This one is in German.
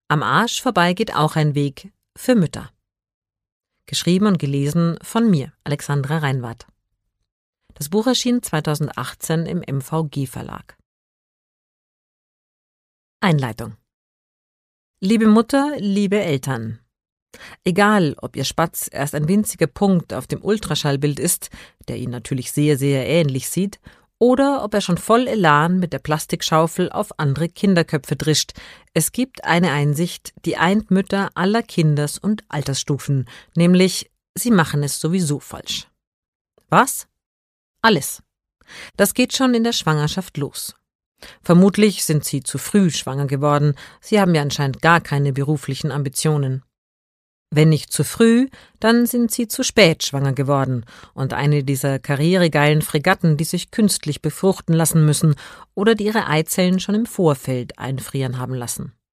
Am Arsch vorbei geht auch ein Weg für Mütter. Geschrieben und gelesen von mir, Alexandra Reinwarth. Das Buch erschien 2018 im MVG Verlag. Einleitung. Liebe Mutter, liebe Eltern. Egal, ob Ihr Spatz erst ein winziger Punkt auf dem Ultraschallbild ist, der Ihnen natürlich sehr, sehr ähnlich sieht, oder ob er schon voll Elan mit der Plastikschaufel auf andere Kinderköpfe drischt. Es gibt eine Einsicht, die eint Mütter aller Kinders- und Altersstufen, nämlich, sie machen es sowieso falsch. Was? Alles. Das geht schon in der Schwangerschaft los. Vermutlich sind Sie zu früh schwanger geworden, Sie haben ja anscheinend gar keine beruflichen Ambitionen. Wenn nicht zu früh, dann sind Sie zu spät schwanger geworden und eine dieser karrieregeilen Fregatten, die sich künstlich befruchten lassen müssen oder die ihre Eizellen schon im Vorfeld einfrieren haben lassen.